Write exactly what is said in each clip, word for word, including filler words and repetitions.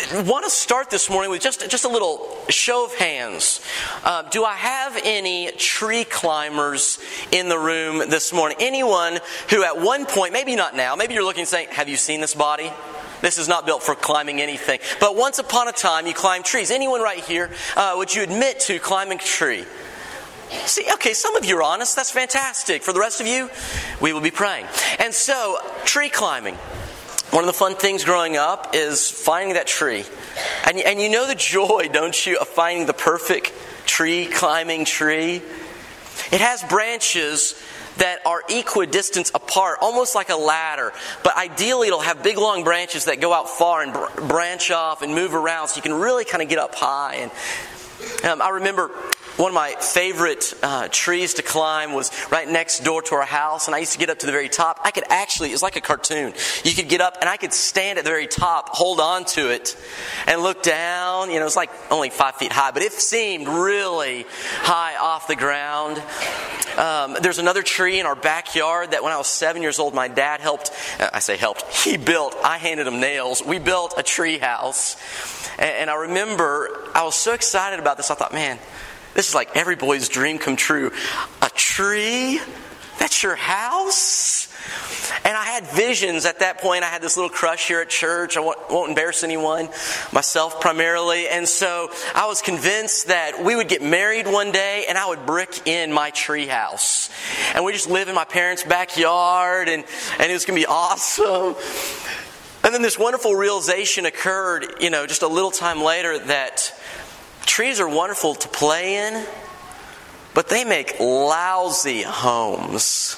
want to start this morning with just, just a little show of hands. Uh, do I have any tree climbers in the room this morning? Anyone who at one point, maybe not now, maybe you're looking and saying, have you seen this body? This is not built for climbing anything. But once upon a time, you climbed trees. Anyone right here, uh, would you admit to climbing a tree? See, okay, some of you are honest. That's fantastic. For the rest of you, we will be praying. And so, tree climbing. One of the fun things growing up is finding that tree. And, and you know the joy, don't you, of finding the perfect tree, climbing tree? It has branches that are equidistant apart, almost like a ladder. But ideally, it'll have big, long branches that go out far and br- branch off and move around so you can really kind of get up high. And um, I remember one of my favorite uh, trees to climb was right next door to our house, and I used to get up to the very top. I could actually, it was like a cartoon. You could get up, and I could stand at the very top, hold on to it, and look down. You know, it was like only five feet high, but it seemed really high off the ground. Um, there's another tree in our backyard that when I was seven years old, my dad helped, I say helped, he built, I handed him nails. We built a tree house. And, and I remember, I was so excited about this, I thought, man, this is like every boy's dream come true. A tree? That's your house? And I had visions at that point. I had this little crush here at church. I won't, won't embarrass anyone, myself primarily. And so I was convinced that we would get married one day and I would brick in my tree house. And we just live in my parents' backyard and, and it was going to be awesome. And then this wonderful realization occurred, you know, just a little time later that trees are wonderful to play in, but they make lousy homes.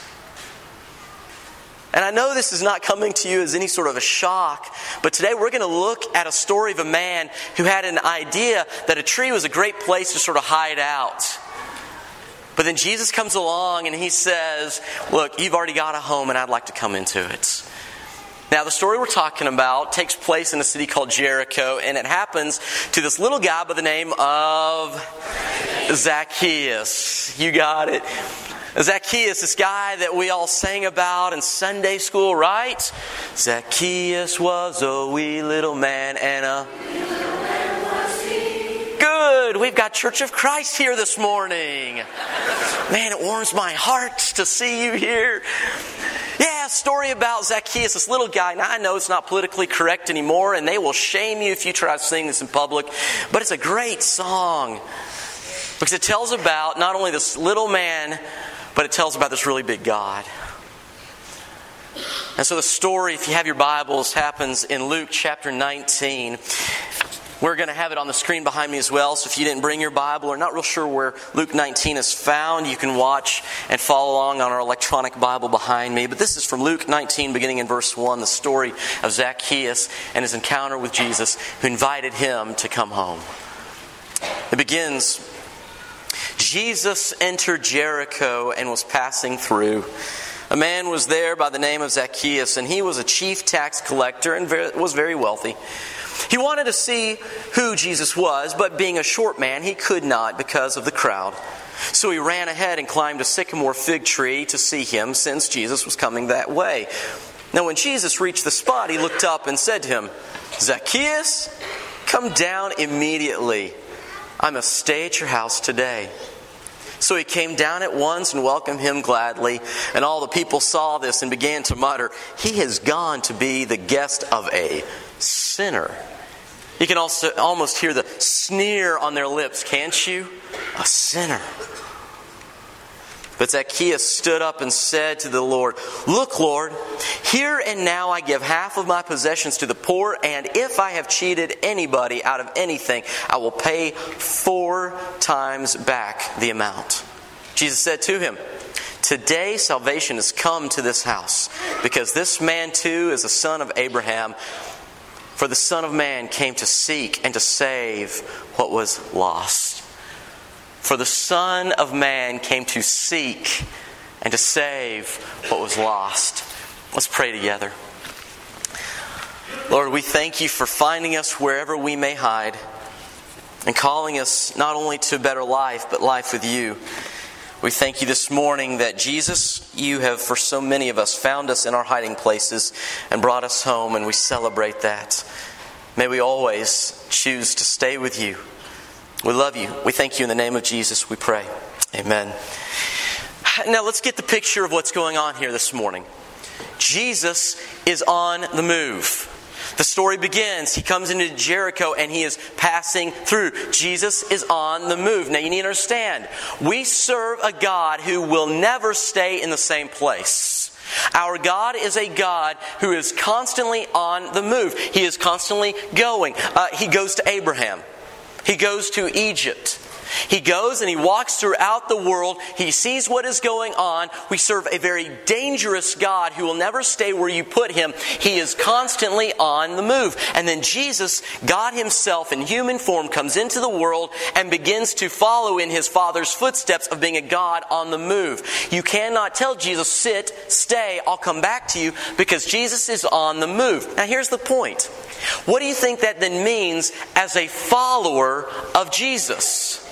And I know this is not coming to you as any sort of a shock, but today we're going to look at a story of a man who had an idea that a tree was a great place to sort of hide out. But then Jesus comes along and he says, look, you've already got a home and I'd like to come into it. Now, the story we're talking about takes place in a city called Jericho, and it happens to this little guy by the name of Zacchaeus. You got it. Zacchaeus, this guy that we all sang about in Sunday school, right? Zacchaeus was a wee little man and a... Good. We've got Church of Christ here this morning. Man, it warms my heart to see you here. Yeah, story about Zacchaeus, this little guy. Now, I know it's not politically correct anymore, and they will shame you if you try to sing this in public, but it's a great song because it tells about not only this little man, but it tells about this really big God. And so the story, if you have your Bibles, happens in Luke chapter nineteen. We're going to have it on the screen behind me as well, so if you didn't bring your Bible or not real sure where Luke nineteen is found, you can watch and follow along on our electronic Bible behind me. But this is from Luke nineteen, beginning in verse one, the story of Zacchaeus and his encounter with Jesus, who invited him to come home. It begins, Jesus entered Jericho and was passing through. A man was there by the name of Zacchaeus, and he was a chief tax collector and was very wealthy. He wanted to see who Jesus was, but being a short man, he could not because of the crowd. So he ran ahead and climbed a sycamore fig tree to see him, since Jesus was coming that way. Now when Jesus reached the spot, he looked up and said to him, Zacchaeus, come down immediately. I must stay at your house today. So he came down at once and welcomed him gladly. And all the people saw this and began to mutter, he has gone to be the guest of a sinner. You can also almost hear the sneer on their lips, can't you? A sinner. But Zacchaeus stood up and said to the Lord, look, Lord, here and now I give half of my possessions to the poor, and if I have cheated anybody out of anything, I will pay four times back the amount. Jesus said to him, today salvation has come to this house, because this man too is a son of Abraham. For the Son of Man came to seek and to save what was lost. For the Son of Man came to seek and to save what was lost. Let's pray together. Lord, we thank you for finding us wherever we may hide and calling us not only to a better life, but life with you. We thank you this morning that, Jesus, you have, for so many of us, found us in our hiding places and brought us home, and we celebrate that. May we always choose to stay with you. We love you. We thank you in the name of Jesus, we pray. Amen. Now let's get the picture of what's going on here this morning. Jesus is on the move. The story begins. He comes into Jericho and he is passing through. Jesus is on the move. Now you need to understand, we serve a God who will never stay in the same place. Our God is a God who is constantly on the move. He is constantly going. Uh, he goes to Abraham. He goes to Egypt. He goes and he walks throughout the world. He sees what is going on. We serve a very dangerous God who will never stay where you put him. He is constantly on the move. And then Jesus, God himself in human form, comes into the world and begins to follow in his Father's footsteps of being a God on the move. You cannot tell Jesus, sit, stay, I'll come back to you, because Jesus is on the move. Now here's the point. What do you think that then means as a follower of Jesus?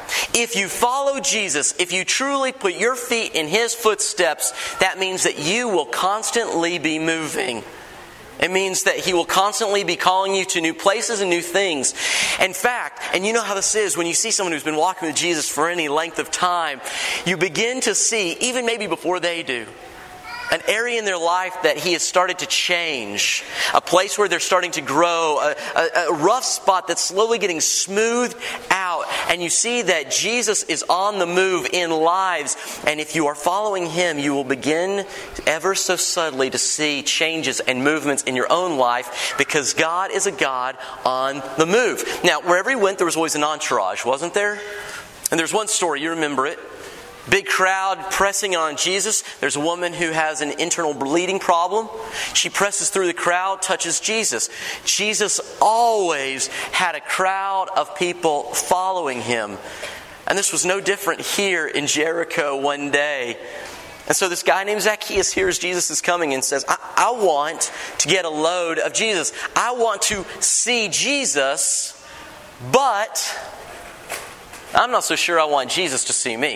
If you follow Jesus, if you truly put your feet in his footsteps, that means that you will constantly be moving. It means that he will constantly be calling you to new places and new things. In fact, and you know how this is, when you see someone who's been walking with Jesus for any length of time, you begin to see, even maybe before they do, an area in their life that he has started to change. A place where they're starting to grow. A, a, a rough spot that's slowly getting smoothed out. And you see that Jesus is on the move in lives. And if you are following him, you will begin ever so subtly to see changes and movements in your own life, because God is a God on the move. Now, wherever he went, there was always an entourage, wasn't there? And there's one story, you remember it. Big crowd pressing on Jesus. There's a woman who has an internal bleeding problem. She presses through the crowd, touches Jesus. Jesus always had a crowd of people following him. And this was no different here in Jericho one day. And so this guy named Zacchaeus hears Jesus is coming and says, I, I want to get a load of Jesus. I want to see Jesus, but I'm not so sure I want Jesus to see me.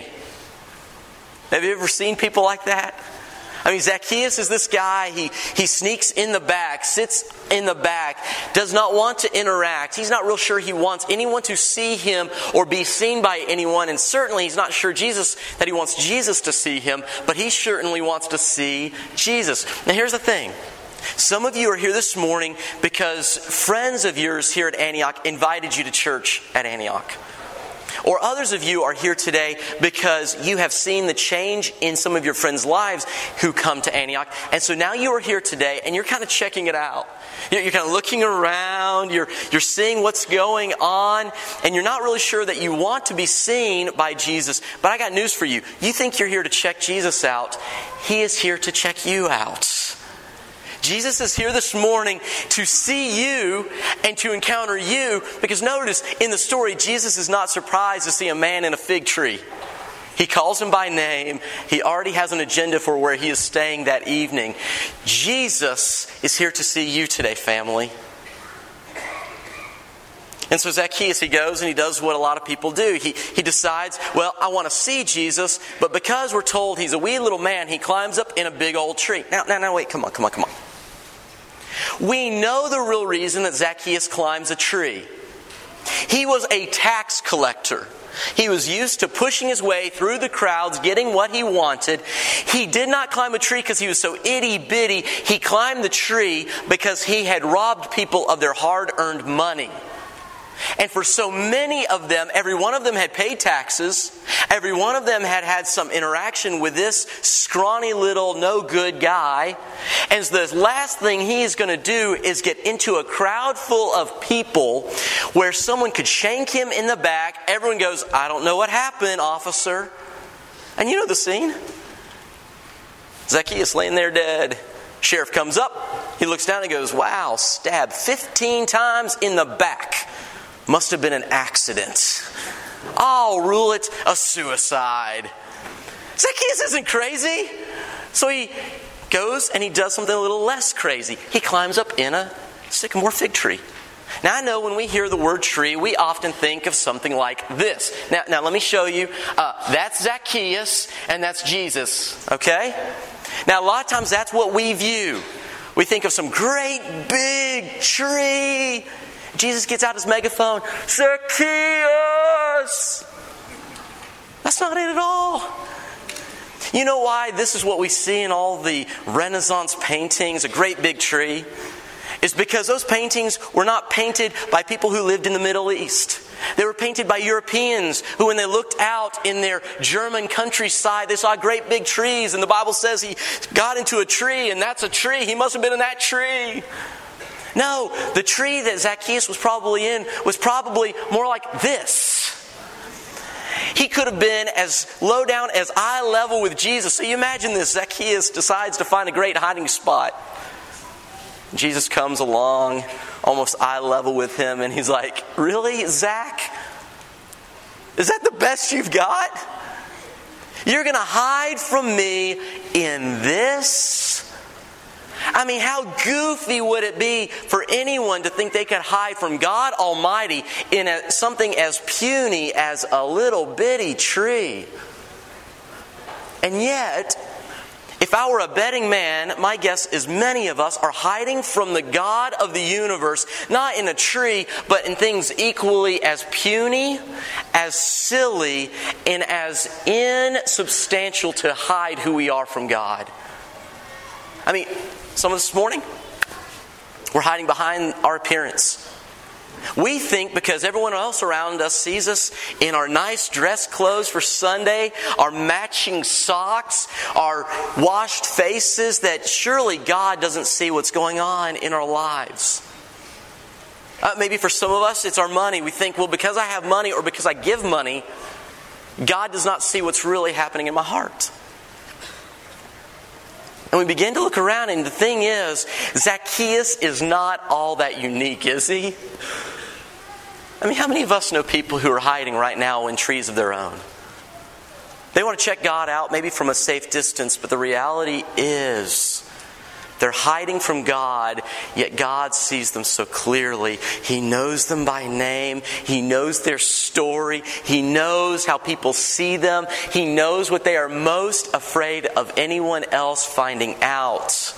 Have you ever seen people like that? I mean, Zacchaeus is this guy, he, he sneaks in the back, sits in the back, does not want to interact. He's not real sure he wants anyone to see him or be seen by anyone. And certainly he's not sure Jesus that he wants Jesus to see him, but he certainly wants to see Jesus. Now here's the thing. Some of you are here this morning because friends of yours here at Antioch invited you to church at Antioch. Or others of you are here today because you have seen the change in some of your friends' lives who come to Antioch. And so now you are here today and you're kind of checking it out. You're kind of looking around, you're, you're seeing what's going on, and you're not really sure that you want to be seen by Jesus. But I got news for you. You think you're here to check Jesus out. He is here to check you out. Jesus is here this morning to see you and to encounter you, because notice in the story, Jesus is not surprised to see a man in a fig tree. He calls him by name. He already has an agenda for where he is staying that evening. Jesus is here to see you today, family. And so Zacchaeus, he goes and he does what a lot of people do. He, he decides, well, I want to see Jesus, but because we're told he's a wee little man, he climbs up in a big old tree. Now, now, now, wait, come on, come on, come on. We know the real reason that Zacchaeus climbs a tree. He was a tax collector. He was used to pushing his way through the crowds, getting what he wanted. He did not climb a tree because he was so itty-bitty. He climbed the tree because he had robbed people of their hard-earned money. And for so many of them, every one of them had paid taxes. Every one of them had had some interaction with this scrawny little no good guy. And the last thing he is going to do is get into a crowd full of people where someone could shank him in the back. Everyone goes, I don't know what happened, officer. And you know the scene. Zacchaeus laying there dead. Sheriff comes up. He looks down and goes, wow, stabbed fifteen times in the back. Must have been an accident. I'll rule it a suicide. Zacchaeus isn't crazy. So he goes and he does something a little less crazy. He climbs up in a sycamore fig tree. Now I know when we hear the word tree, we often think of something like this. Now, now let me show you. Uh, that's Zacchaeus and that's Jesus. Okay? Now a lot of times that's what we view. We think of some great big tree. Jesus gets out his megaphone, Zacchaeus! That's not it at all. You know why this is what we see in all the Renaissance paintings, a great big tree? It's because those paintings were not painted by people who lived in the Middle East. They were painted by Europeans who, when they looked out in their German countryside, they saw great big trees. And the Bible says he got into a tree, and that's a tree. He must have been in that tree. No, the tree that Zacchaeus was probably in was probably more like this. He could have been as low down as eye level with Jesus. So you imagine this. Zacchaeus decides to find a great hiding spot. Jesus comes along, almost eye level with him, and he's like, really, Zach? Is that the best you've got? You're going to hide from me in this? I mean, how goofy would it be for anyone to think they could hide from God Almighty in a, something as puny as a little bitty tree? And yet, if I were a betting man, my guess is many of us are hiding from the God of the universe, not in a tree, but in things equally as puny, as silly, and as insubstantial to hide who we are from God. I mean, some of this morning, we're hiding behind our appearance. We think because everyone else around us sees us in our nice dress clothes for Sunday, our matching socks, our washed faces, that surely God doesn't see what's going on in our lives. Uh, maybe for some of us, it's our money. We think, well, because I have money or because I give money, God does not see what's really happening in my heart. And we begin to look around, and the thing is, Zacchaeus is not all that unique, is he? I mean, how many of us know people who are hiding right now in trees of their own? They want to check God out, maybe from a safe distance, but the reality is they're hiding from God, yet God sees them so clearly. He knows them by name. He knows their story. He knows how people see them. He knows what they are most afraid of anyone else finding out.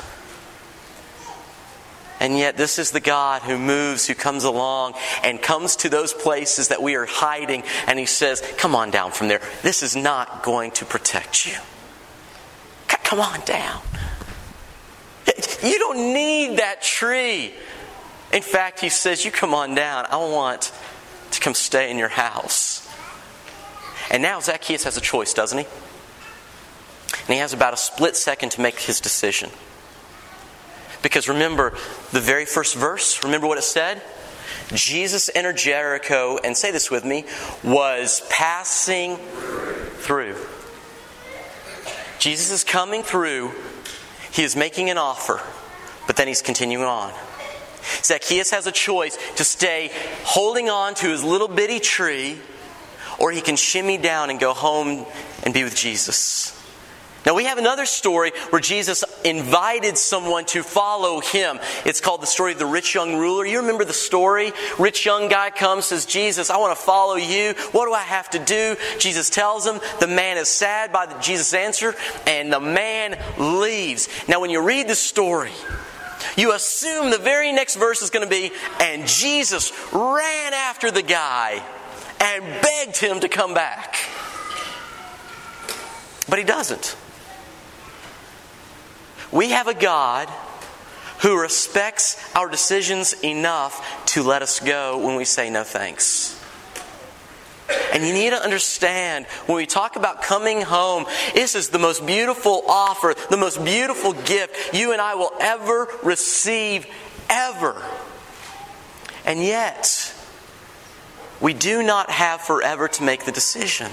And yet this is the God who moves, who comes along and comes to those places that we are hiding, and He says, come on down from there. This is not going to protect you. Come on down. You don't need that tree. In fact, He says, you come on down. I want to come stay in your house. And now Zacchaeus has a choice, doesn't he? And he has about a split second to make his decision. Because remember the very first verse? Remember what it said? Jesus entered Jericho, and say this with me, was passing through. Jesus is coming through. He is making an offer, but then He's continuing on. Zacchaeus has a choice to stay holding on to his little bitty tree, or he can shimmy down and go home and be with Jesus. Now we have another story where Jesus invited someone to follow Him. It's called the story of the rich young ruler. You remember the story? Rich young guy comes, says, Jesus, I want to follow you. What do I have to do? Jesus tells him. The man is sad by the, Jesus' answer, and the man leaves. Now when you read the story, you assume the very next verse is going to be, and Jesus ran after the guy and begged him to come back. But He doesn't. We have a God who respects our decisions enough to let us go when we say no thanks. And you need to understand, when we talk about coming home, this is the most beautiful offer, the most beautiful gift you and I will ever receive, ever. And yet, we do not have forever to make the decision.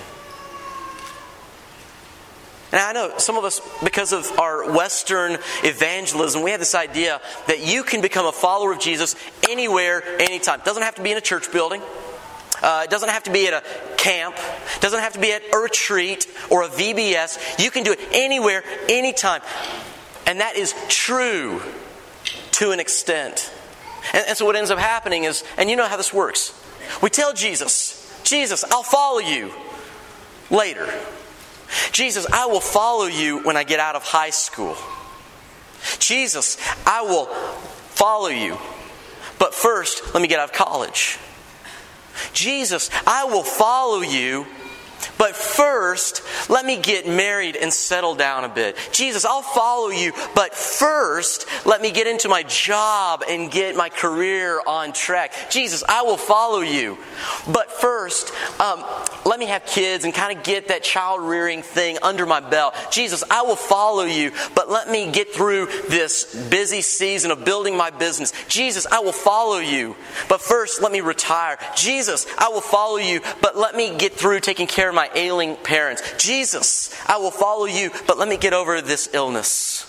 And I know some of us, because of our Western evangelism, we have this idea that you can become a follower of Jesus anywhere, anytime. It doesn't have to be in a church building. Uh, it doesn't have to be at a camp. It doesn't have to be at a retreat or a V B S. You can do it anywhere, anytime. And that is true to an extent. And, and so what ends up happening is, and you know how this works. We tell Jesus, Jesus, I'll follow you later. Jesus, I will follow you when I get out of high school. Jesus, I will follow you. but first, let me get out of college. Jesus, I will follow you, but first, let me get married and settle down a bit. Jesus, I'll follow you, but first, let me get into my job and get my career on track. Jesus, I will follow you, but first, um, let me have kids and kind of get that child rearing thing under my belt. Jesus, I will follow you, but let me get through this busy season of building my business. Jesus, I will follow you, but first, let me retire. Jesus, I will follow you, but let me get through taking care of my ailing parents. Jesus, I will follow you, but let me get over this illness.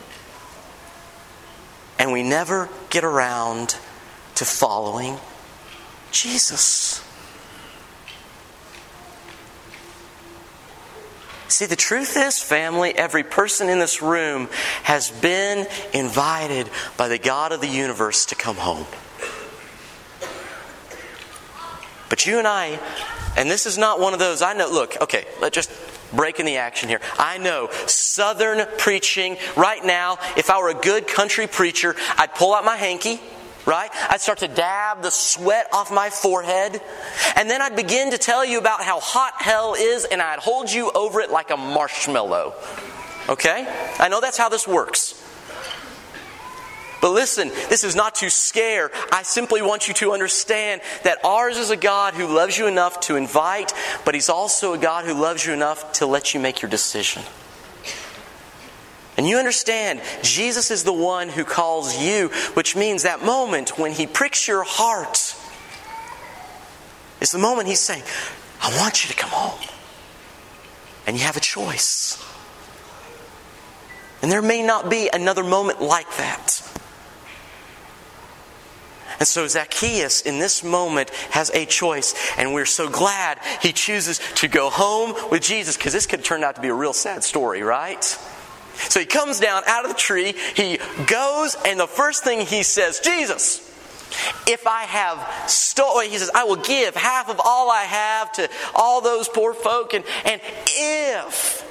And we never get around to following Jesus. See, the truth is, family, every person in this room has been invited by the God of the universe to come home. But you and I, and this is not one of those, I know, look, okay, let's just break in the action here. I know, Southern preaching, right now, if I were a good country preacher, I'd pull out my hanky, right? I'd start to dab the sweat off my forehead, and then I'd begin to tell you about how hot hell is, and I'd hold you over it like a marshmallow. Okay? I know that's how this works. But listen, this is not to scare. I simply want you to understand that ours is a God who loves you enough to invite, but He's also a God who loves you enough to let you make your decision. And you understand, Jesus is the one who calls you, which means that moment when He pricks your heart is the moment He's saying, I want you to come home. And you have a choice. And there may not be another moment like that. And so Zacchaeus, in this moment, has a choice. And we're so glad he chooses to go home with Jesus, because this could have turned out to be a real sad story, right? So he comes down out of the tree, he goes, and the first thing he says, Jesus, if I have stolen, he says, I will give half of all I have to all those poor folk. And, and if,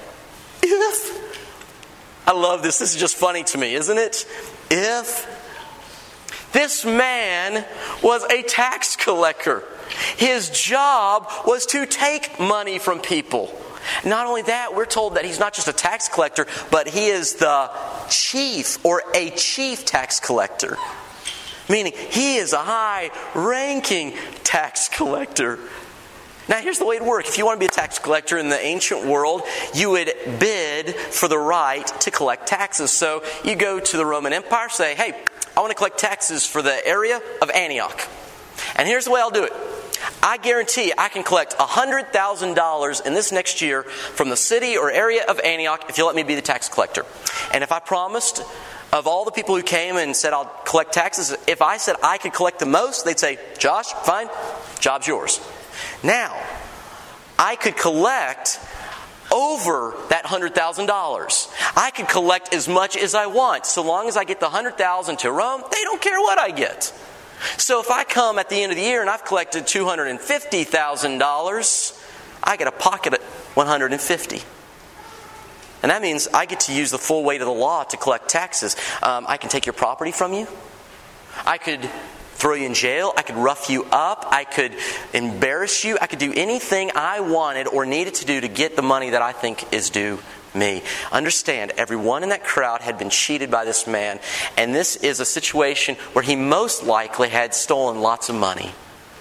if, I love this, this is just funny to me, isn't it? If this man was a tax collector. His job was to take money from people. Not only that, we're told that he's not just a tax collector, but he is the chief or a chief tax collector. Meaning, he is a high-ranking tax collector. Now, here's the way it works. If you want to be a tax collector in the ancient world, you would bid for the right to collect taxes. So you go to the Roman Empire, say, hey, I want to collect taxes for the area of Antioch. And here's the way I'll do it. I guarantee I can collect one hundred thousand dollars in this next year from the city or area of Antioch if you let me be the tax collector. And if I promised of all the people who came and said I'll collect taxes, if I said I could collect the most, they'd say, Josh, fine, job's yours. Now, I could collect over that one hundred thousand dollars. I could collect as much as I want. So long as I get the one hundred thousand dollars to Rome, they don't care what I get. So if I come at the end of the year and I've collected two hundred fifty thousand dollars, I get a pocket at one hundred fifty thousand dollars. And that means I get to use the full weight of the law to collect taxes. Um, I can take your property from you. I could throw you in jail. I could rough you up. I could embarrass you. I could do anything I wanted or needed to do to get the money that I think is due me. Understand, everyone in that crowd had been cheated by this man, and this is a situation where he most likely had stolen lots of money.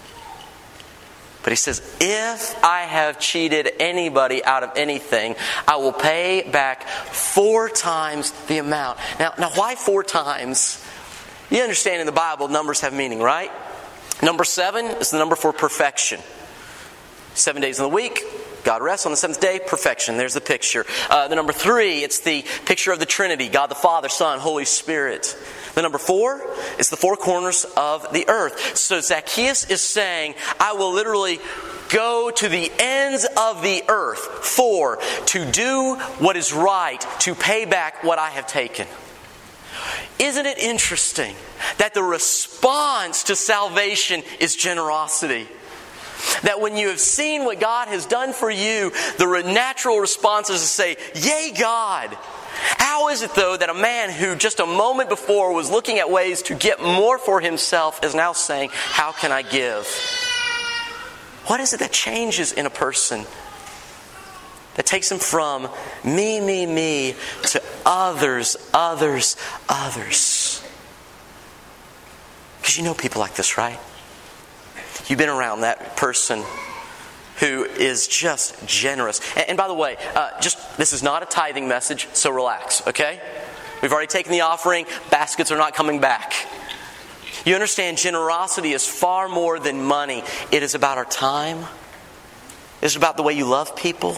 But he says, if I have cheated anybody out of anything, I will pay back four times the amount. Now, now why four times? You understand in the Bible, numbers have meaning, right? Number seven is the number for perfection. Seven days in the week, God rests on the seventh day, perfection. There's the picture. Uh, the number three, it's the picture of the Trinity, God the Father, Son, Holy Spirit. The number four is the four corners of the earth. So Zacchaeus is saying, I will literally go to the ends of the earth for, to do what is right, to pay back what I have taken. Isn't it interesting that the response to salvation is generosity? That when you have seen what God has done for you, the natural response is to say, yay, God! How is it, though, that a man who just a moment before was looking at ways to get more for himself is now saying, how can I give? What is it that changes in a person that takes him from me, me, me to others, others, others? Because you know people like this, right? You've been around that person who is just generous. And, and by the way, uh, just this is not a tithing message, so relax, okay? We've already taken the offering. Baskets are not coming back. You understand, generosity is far more than money. It is about our time. It's about the way you love people.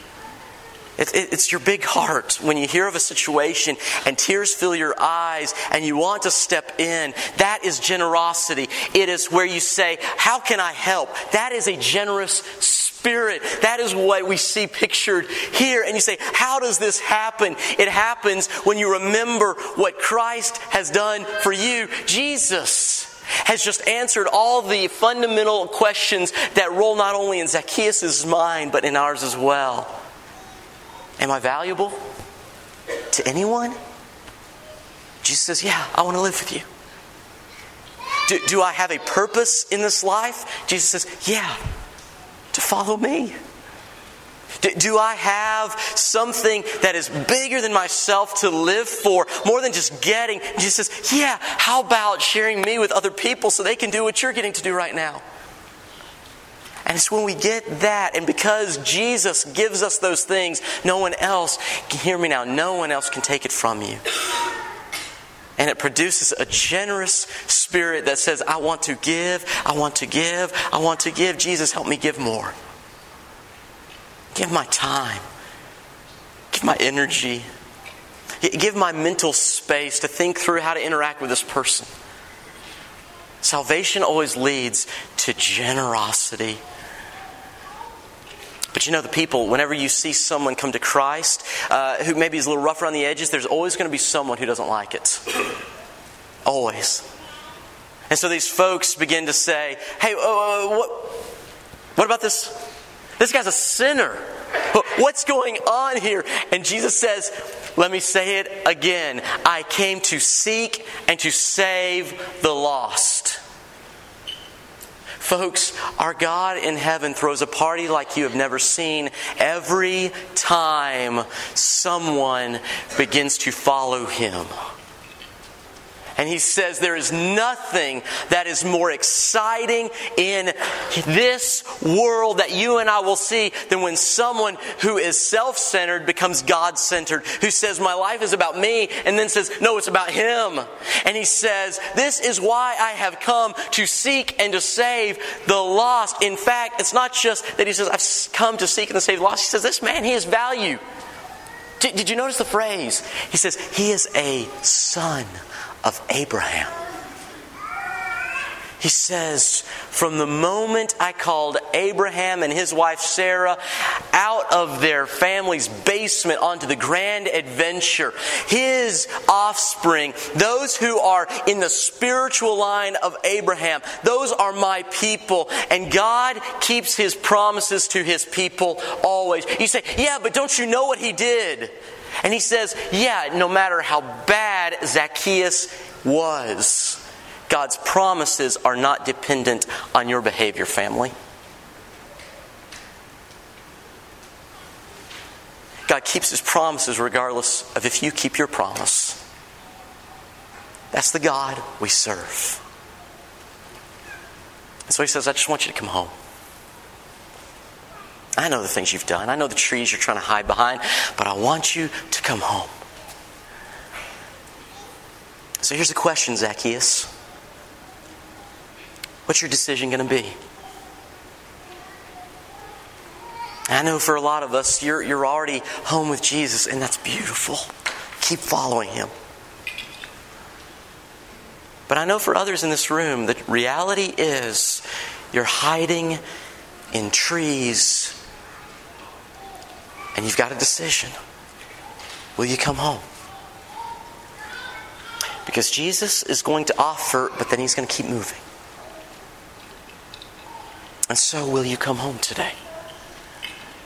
It, it, it's your big heart when you hear of a situation and tears fill your eyes and you want to step in. That is generosity. It is where you say, how can I help? That is a generous spirit. That is what we see pictured here. And you say, how does this happen? It happens when you remember what Christ has done for you. Jesus has just answered all the fundamental questions that roll not only in Zacchaeus' mind, but in ours as well. Am I valuable to anyone? Jesus says, yeah, I want to live with you. Do, do I have a purpose in this life? Jesus says, yeah, to follow me. Do, do I have something that is bigger than myself to live for, more than just getting? Jesus says, yeah, how about sharing me with other people so they can do what you're getting to do right now? And it's when we get that, and because Jesus gives us those things, no one else, hear me now, no one else can take it from you. And it produces a generous spirit that says, I want to give, I want to give, I want to give. Jesus, help me give more. Give my time. Give my energy. Give my mental space to think through how to interact with this person. Salvation always leads to generosity. But you know, the people, whenever you see someone come to Christ uh, who maybe is a little rough around the edges, there's always going to be someone who doesn't like it. Always. And so these folks begin to say, hey, uh, what, what about this? This guy's a sinner. What's going on here? And Jesus says, let me say it again. I came to seek and to save the lost. Folks, our God in heaven throws a party like you have never seen every time someone begins to follow Him. And He says there is nothing that is more exciting in this world that you and I will see than when someone who is self-centered becomes God-centered, who says, my life is about me, and then says, no, it's about Him. And He says, this is why I have come to seek and to save the lost. In fact, it's not just that He says, I've come to seek and to save the lost. He says, this man, he has value. Did, did you notice the phrase? He says, he is a son of Abraham. He says, from the moment I called Abraham and his wife Sarah out of their family's basement onto the grand adventure, his offspring, those who are in the spiritual line of Abraham, those are my people. And God keeps His promises to His people always. You say, yeah, but don't you know what He did? And He says, yeah, no matter how bad Zacchaeus was, God's promises are not dependent on your behavior, family. God keeps His promises regardless of if you keep your promise. That's the God we serve. And so He says, I just want you to come home. I know the things you've done. I know the trees you're trying to hide behind, but I want you to come home. So here's the question, Zacchaeus. What's your decision going to be? I know for a lot of us, you're, you're already home with Jesus, and that's beautiful. Keep following Him. But I know for others in this room, the reality is you're hiding in trees, and you've got a decision. Will you come home? Because Jesus is going to offer, but then He's going to keep moving. And so will you come home today?